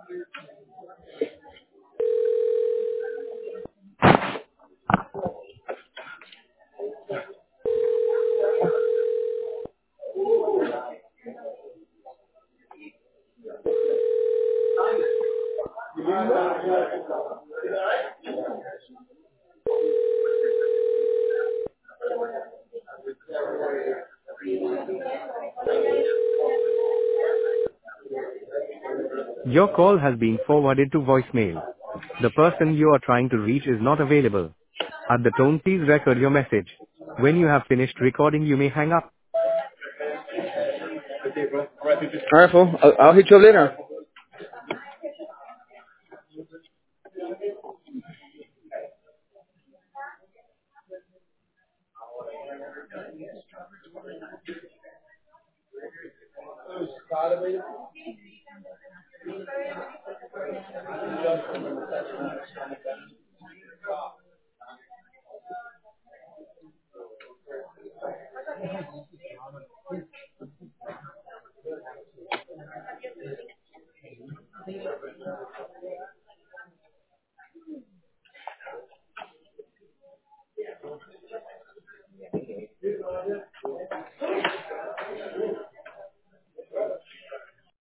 Your call has been forwarded to voicemail. The person you are trying to reach is not available. At the tone, please record your message. When you have finished recording, you may hang up. Alright, fool. I'll hit you up later.